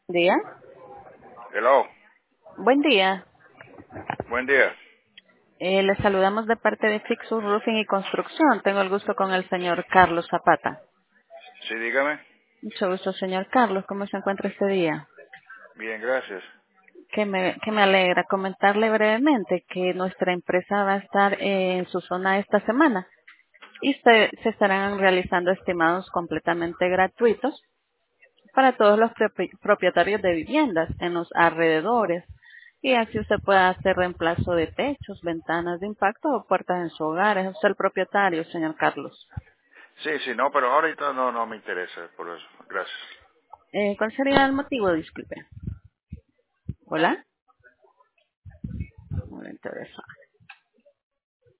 Día. Hello, Buen día. buen día. Le saludamos de parte de Fixus Roofing y Construcción. Tengo el gusto con el señor Carlos Zapata. Sí, dígame. Mucho gusto, señor Carlos. ¿Cómo se encuentra este día? Bien, gracias. Que me alegra comentarle brevemente que nuestra empresa va a estar en su zona esta semana y se estarán realizando estimados completamente gratuitos para todos los propietarios de viviendas en los alrededores. Y así usted puede hacer reemplazo de techos, ventanas de impacto o puertas en su hogar. Es usted el propietario, señor Carlos. Sí, sí, no, pero ahorita no me interesa por eso. Gracias. ¿Cuál sería el motivo? Disculpe. ¿Hola? No me interesa.